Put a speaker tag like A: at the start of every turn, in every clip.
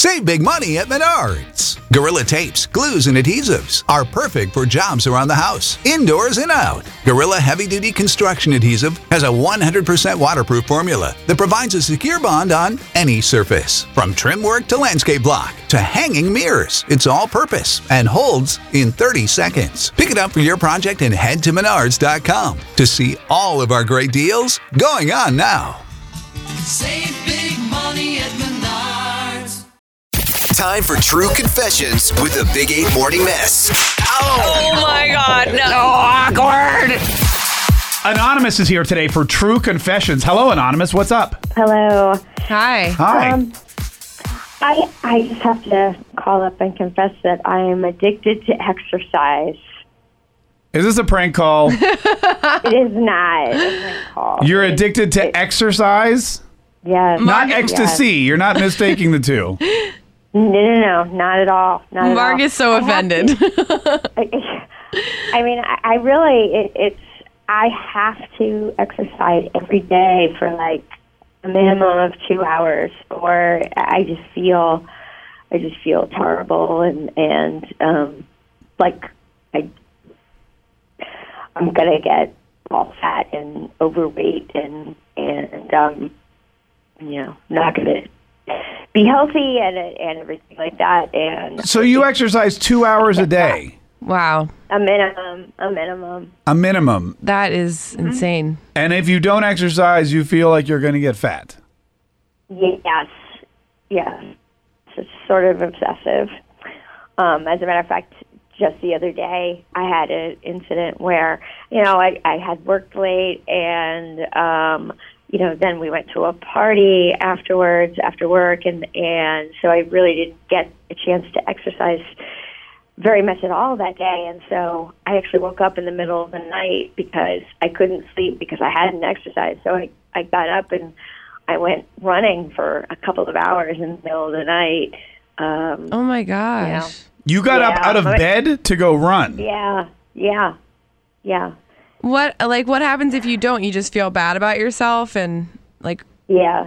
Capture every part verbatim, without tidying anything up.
A: Save big money at Menards. Gorilla tapes, glues, and adhesives are perfect for jobs around the house, indoors and out. Gorilla Heavy Duty Construction Adhesive has a one hundred percent waterproof formula that provides a secure bond on any surface. From trim work to landscape block to hanging mirrors, it's all purpose and holds in thirty seconds. Pick it up for your project and head to menards dot com to see all of our great deals going on now.
B: Save big money at Menards.
C: Time for True Confessions with the Big eight Morning Mess.
D: Oh,
E: Oh my God, no.
D: so awkward. Anonymous is here today for True Confessions. Hello, Anonymous. What's up?
F: Hello.
E: Hi.
D: Hi.
F: Um, I I just have to call up and confess that I am addicted to exercise.
D: Is this a prank call?
F: It is not a prank call.
D: You're addicted to exercise?
F: Yes.
D: Not
F: Yes.
D: ecstasy. You're not mistaking the two.
F: No, no, no, not at all. Not at
E: Mark
F: all.
E: is so
F: I have
E: offended.
F: to- I, I mean, I, I really, it, it's, I have to exercise every day for like a minimum of two hours, or I just feel, I just feel terrible, and and um, like I, I'm gonna get all fat and overweight, and and um, you know, not gonna be healthy and and everything like that. And
D: So you exercise two hours a day,
E: Wow.
F: a minimum, a minimum.
D: a minimum.
E: That is insane.
D: And if you don't exercise, you feel like you're going to get fat.
F: Yes, yes. It's sort of obsessive. Um, as a matter of fact, just the other day, I had an incident where, you know, I, I had worked late, and, um, you know, then we went to a party afterwards, after work, and, and so I really didn't get a chance to exercise very much at all that day. And so I actually woke up in the middle of the night because I couldn't sleep because I hadn't exercised. So I, I got up and I went running for a couple of hours in the middle of the night. Um,
E: Oh my gosh.
D: You got up
F: Yeah,
D: out of
F: but-
D: bed to go run.
F: yeah, yeah, yeah,
E: What like what happens if you don't? You just feel bad about yourself and like
F: yeah,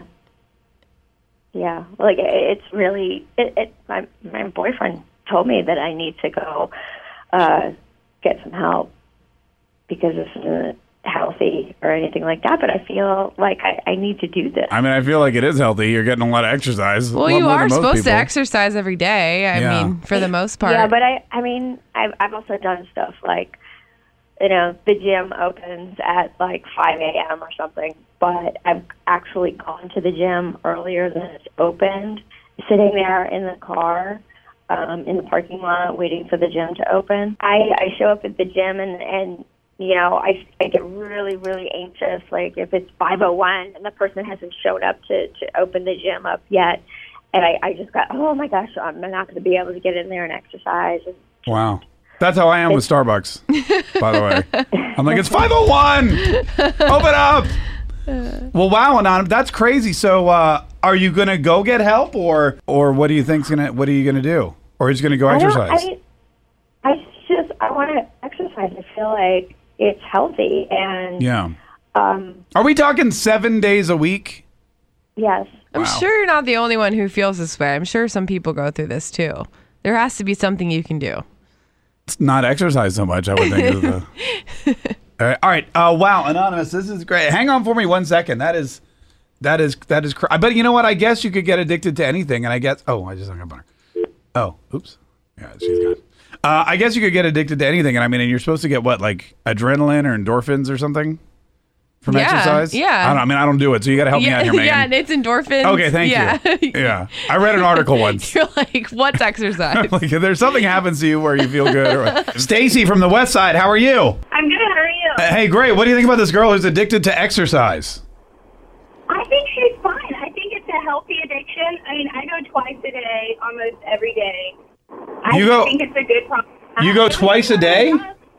F: yeah. Like it, it's really, it, it, my, my boyfriend told me that I need to go uh, get some help because this isn't healthy or anything like that, but I feel like I, I need to do this.
D: I mean, I feel like it is healthy. You're getting a lot of exercise. a
E: well,
D: lot
E: you
D: more than
E: are
D: most
E: supposed to
D: people.
E: exercise every day. I
D: Yeah.
E: mean, for the most part.
F: Yeah, but I, I mean, I've, I've also done stuff like, you know, the gym opens at like five a.m. or something, but I've actually gone to the gym earlier than it's opened, sitting there in the car, um, in the parking lot, waiting for the gym to open. I, I show up at the gym and, and you know, I, I get really, really anxious, like if it's five oh one and the person hasn't showed up to, to open the gym up yet. And I, I just got, oh my gosh, I'm not going to be able to get in there and exercise. And
D: Wow. That's how I am with Starbucks, by the way. I'm like, it's five oh one. Open up. Well, wow, Anonymous, that's crazy. So uh, are you going to go get help, or or what do you think's going to, what are you going to do? Or are you just going to go
F: I don't-
D: exercise?
F: I, I just, I want to exercise. I feel like it's healthy. And
D: Yeah.
F: um,
D: Are we talking seven days a week?
F: yes.
E: I'm
D: Wow.
E: sure you're not the only one who feels this way. I'm sure some people go through this too. There has to be something you can do.
D: It's not exercise so much, I would think. Is the... All right. All right. Uh, wow, Anonymous, this is great. Hang on for me one second. That is, that is, that is, cr- but you know what? I guess you could get addicted to anything. And I guess, oh, I just hung up on her. Oh, oops. Yeah, she's gone. Uh, I guess you could get addicted to anything. And I mean, and you're supposed to get what, like adrenaline or endorphins or something from
E: Yeah,
D: exercise?
E: yeah.
D: I don't know. I mean, I don't do it. So you got to help me
E: yeah,
D: out here, Megan.
E: yeah, and it's endorphins.
D: Okay, thank
E: yeah.
D: you. Yeah. I read an article once.
E: You're like, what's exercise?
D: Like, if there's something happens to you where you feel good. Or... Stacy from the West Side, how are you?
G: I'm good. How are you?
D: Uh, Hey, great. What do you think about this girl who's addicted to exercise?
G: I think she's fine. I think it's a healthy addiction. I mean, I go twice a day, almost every day. I
D: You go-
G: think it's a good problem.
D: You go twice a day?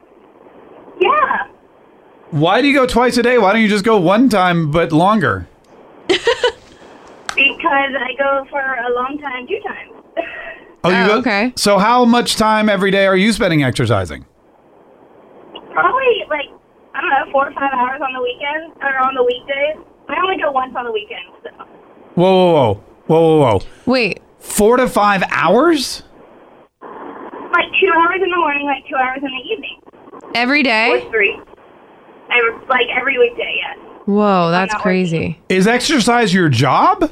G: Yeah.
D: Why do you go twice a day? Why don't you just go one time but longer?
G: Because I go for a long time, two times.
D: Oh, you
E: Oh,
D: go?
E: okay.
D: So how much time every day are you spending exercising?
G: Probably like, I don't know, four or five hours on the weekends or on the weekdays. I only go once on the weekends. So.
D: Whoa, whoa, whoa. Whoa, whoa, whoa.
E: Wait,
D: Four to five hours?
G: Like two hours in the morning, like two hours in the evening.
E: Every day?
G: Or three. Every, like every weekday, yes.
E: Whoa, that's
G: not
E: crazy.
D: Is exercise your job?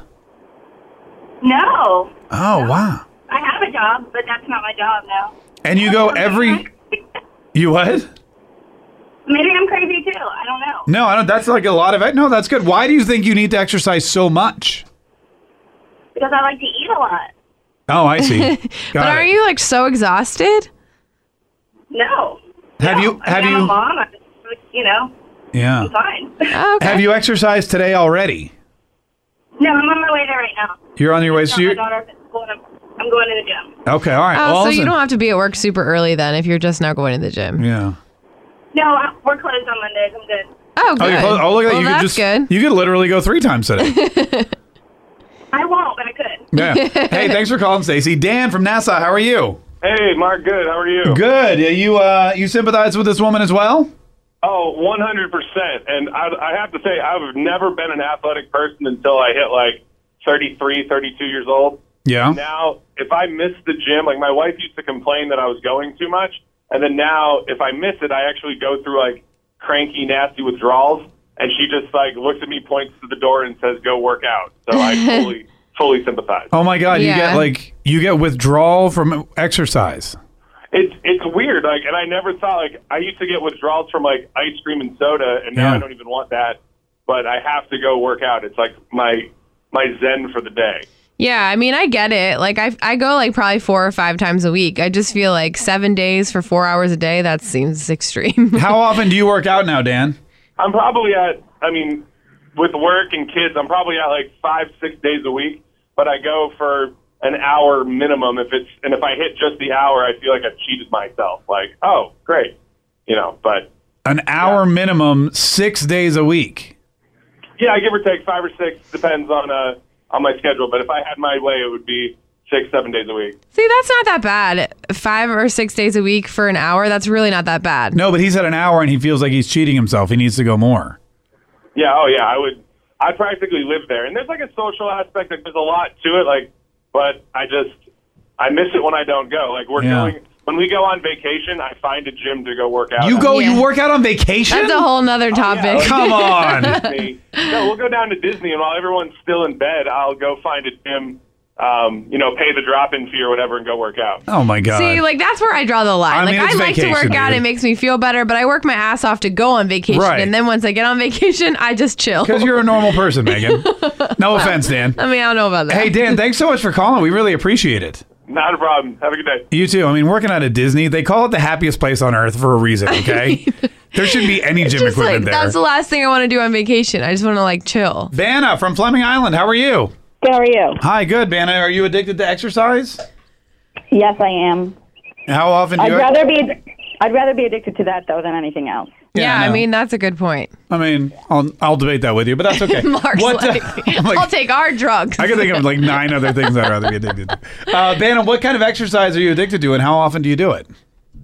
G: No.
D: Oh, wow.
G: I have a job, but that's not my job now.
D: And you go every... You what?
G: Maybe I'm crazy too. I don't know.
D: No, I don't. That's like a lot of it. No, that's good. Why do you think you need to exercise so much?
G: Because I like to eat a lot.
D: Oh, I see. Got
E: But are
D: it.
E: you like so exhausted?
G: No.
D: Have
G: No.
D: you-
G: I
D: have
G: mean, I'm
D: you-
G: a mom. I'm, you know,
D: Yeah.
G: I'm fine.
E: Oh, okay.
D: Have you exercised today already?
G: No, I'm on my way there right now.
D: You're on your way.
G: I
D: So
G: got my
D: you're,
G: daughter up at school and I'm, I'm going to the gym.
D: okay, all right.
E: Oh,
D: well,
E: so you
D: listen.
E: don't have to be at work super early then if you're just now going to the gym.
D: Yeah.
G: No, I- we're closed on Mondays. I'm good.
E: Oh, good.
D: Oh, you're close. Oh, look at that.
E: Well,
D: You could
E: that's
D: just
E: good.
D: you could literally go three times today.
G: I won't, but I could.
D: Yeah. Hey, thanks for calling, Stacey. Dan from Nassau. How are you?
H: Hey, Mark, good. How are you?
D: Good. Yeah, You uh you sympathize with this woman as well?
H: Oh, one hundred percent. And I, I have to say, I've never been an athletic person until I hit like thirty-three, thirty-two years old.
D: Yeah.
H: Now, if I miss the gym, like my wife used to complain that I was going too much. And then now, if I miss it, I actually go through like cranky, nasty withdrawals. And she just like looks at me, points to the door, and says, "Go work out." So I fully, fully sympathize.
D: Oh my God, you
E: Yeah.
D: get like you get withdrawal from exercise.
H: It's it's weird, like, and I never thought like I used to get withdrawals from like ice cream and soda, and now
D: Yeah.
H: I don't even want that. But I have to go work out. It's like my my zen for the day.
E: Yeah, I mean, I get it. Like, I I go like probably four or five times a week. I just feel like seven days for four hours a day, that seems extreme.
D: How often do you work out now, Dan?
H: I'm probably at, I mean, with work and kids, I'm probably at like five, six days a week. But I go for an hour minimum. If it's and if I hit just the hour, I feel like I've cheated myself. Like, oh, great, you know. But
D: An hour minimum, six days a week.
H: yeah, give or take five or six, depends on uh on my schedule. But if I had my way, it would be six, seven days a week.
E: See, that's not that bad. Five or six days a week for an hour, that's really not that bad.
D: No, but he's at an hour and he feels like he's cheating himself. He needs to go more.
H: Yeah, oh yeah, I would. I practically live there, and there's like a social aspect. Like, there's a lot to it. Like, but I just I miss it when I don't go. Like we're
D: Yeah.
H: going when we go on vacation. I find a gym to go work out.
D: You
H: at.
D: go,
E: Yeah.
D: you work out on vacation?
E: That's a whole nother topic.
H: Oh, Yeah,
D: Come on.
H: Disney. No, we'll go down to Disney, and while everyone's still in bed, I'll go find a gym. Um, you know, pay the drop-in fee or whatever, and go work out.
D: Oh my God.
E: See, like that's where I draw the line.
D: I
E: like
D: mean,
E: I
D: it's
E: like to
D: vacation,
E: work out;
D: dude.
E: it makes me feel better. But I work my ass off to go on vacation,
D: Right.
E: and then once I get on vacation, I just chill.
D: Because you're a normal person, Megan. No offense, Dan.
E: I mean, I don't know about that.
D: Hey, Dan, thanks so much for calling. We really appreciate it.
H: Not a problem. Have a good day.
D: You too. I mean, working out at Disney, they call it the happiest place on earth for a reason, okay? There shouldn't be any gym
E: just like
D: equipment there.
E: that's the last thing I want to do on vacation. I just want to like chill.
D: Vanna from Fleming Island, how are you?
F: Good, how are you?
D: Hi, good, Vanna. Are you addicted to exercise?
F: Yes, I am.
D: How often do
F: I'd
D: you...
F: rather be I'd rather be addicted to that though than anything else.
E: Yeah,
D: I
E: I
D: know.
E: mean that's a good point.
D: I mean, I'll, I'll debate that with you, but that's okay.
E: Mark's
D: What, uh,
E: like,
D: I'm like-
E: I'll take our drugs.
D: I can think of like nine other things I'd rather be addicted to. Uh, Vanna, what kind of exercise are you addicted to, and how often do you do it?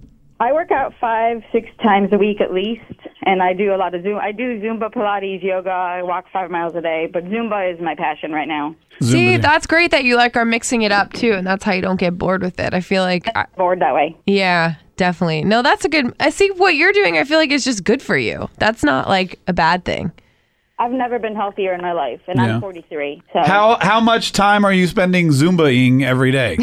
F: I work out five, six times a week at least, and I do a lot of Zoom. I do Zumba, Pilates, yoga. I walk five miles a day, but Zumba is my passion right now.
E: See,
D: Zumba.
E: that's great that you like are mixing it up too, and that's how you don't get bored with it. I feel like, I,
F: Bored that way.
E: yeah, definitely. No, that's a good. I see what you're doing. I feel like it's just good for you. That's not like a bad thing.
F: I've never been healthier in my life, and
D: Yeah.
F: I'm forty-three. So
D: How how much time are you spending Zumbaing every day?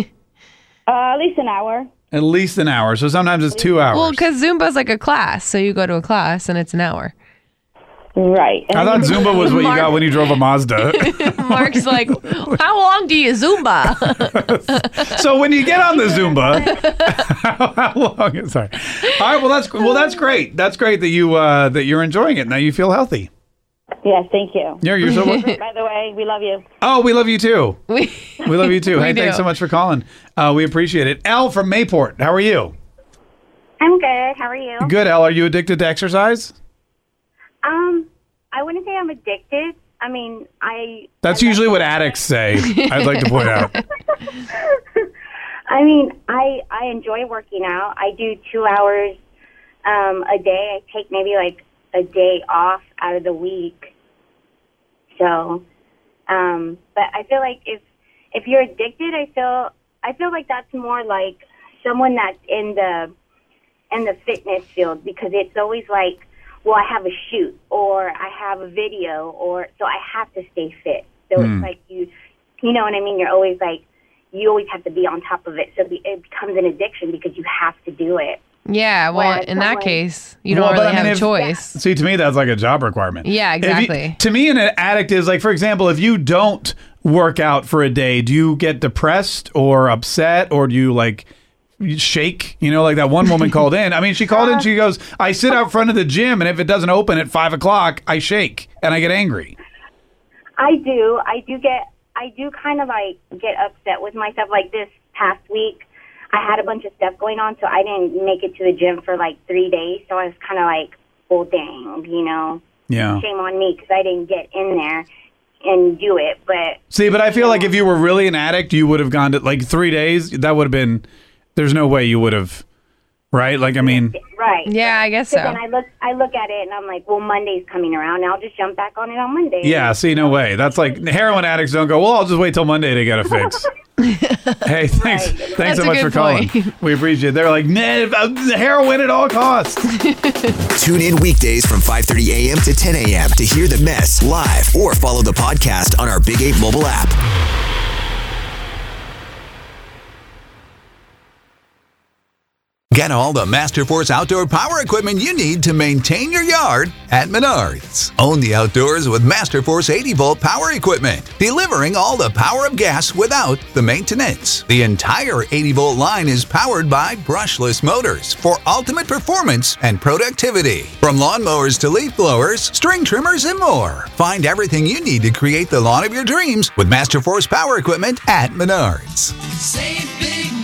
F: uh, at least an hour.
D: At least an hour. So sometimes it's two hours.
E: Well, because Zumba's like a class, so you go to a class and it's an hour.
F: Right. And
D: I thought Zumba was what you
E: Mark-
D: got when you drove a Mazda.
E: Mark's like, how long do you Zumba?
D: So when you get on the Zumba, how, how long? Is, sorry. All right. Well, that's well, that's great. That's great that you uh, that you're enjoying it. Now you feel healthy.
F: Yes, thank you.
D: Yeah, you're so.
F: By the way, we love you.
D: Oh, we love you too.
E: we,
D: We love you too.
E: We
D: Hey,
E: do.
D: thanks so much for calling. Uh, we appreciate it. Elle from Mayport. How are you?
G: I'm good. How are you?
D: Good. Elle, are you addicted to exercise?
G: Um, I wouldn't say I'm addicted. I mean, I.
D: That's
G: I
D: usually
G: like-
D: what addicts say. I'd like to point out.
G: I mean, I I enjoy working out. I do two hours um, a day. I take maybe like a day off out of the week. So, um, but I feel like if if you're addicted, I feel I feel like that's more like someone that's in the in the fitness field, because it's always like, well, I have a shoot or I have a video, or so I have to stay fit. So
D: Mm.
G: it's like you, you know what I mean? You're always like, you always have to be on top of it. So it becomes an addiction because you have to do it.
E: Yeah, well,
G: Whereas
E: in that
G: someone-
E: case, you don't
D: Well, but
E: really
D: I mean,
E: have a
D: if-
E: choice.
D: See, to me, that's like a job requirement.
E: Yeah,
D: If you-
E: exactly.
D: to me, an addict is like, for example, if you don't work out for a day, do you get depressed or upset, or do you like you shake? You know, like that one woman called in. I mean, she called in. She goes, "I sit out front of the gym, and if it doesn't open at five o'clock, I shake and I get angry."
G: I do. I do get, I do kind of like get upset with myself. Like this past week, I had a bunch of stuff going on, so I didn't make it to the gym for like three days. So I was kind of like, well, dang, you know,
D: Yeah.
G: shame on me because I didn't get in there and do it. But
D: See, but I feel like if you were really an addict, you would have gone to like three days. That would have been. There's no way you would have, right? Like, I mean,
G: right.
E: Yeah, I guess
G: So
E: so.
G: then I look, I look at it and I'm like, well, Monday's coming around. I'll just jump back on it on Monday.
D: yeah. See, no way. That's like heroin addicts don't go. Well, I'll just wait till Monday to get a fix. Hey, thanks,
G: Right.
D: thanks
E: That's
D: so
E: a
D: much for
E: good
D: calling.
E: point.
D: We appreciate it. They're like, nah, uh, heroin at all costs.
C: Tune in weekdays from five thirty a.m. to ten a.m. to hear the mess live or follow the podcast on our Big eight mobile app.
A: Get all the Masterforce outdoor power equipment you need to maintain your yard at Menards. Own the outdoors with Masterforce eighty volt power equipment, delivering all the power of gas without the maintenance. The entire eighty volt line is powered by brushless motors for ultimate performance and productivity. From lawnmowers to leaf blowers, string trimmers, and more. Find everything you need to create the lawn of your dreams with Masterforce power equipment at Menards.
B: Save big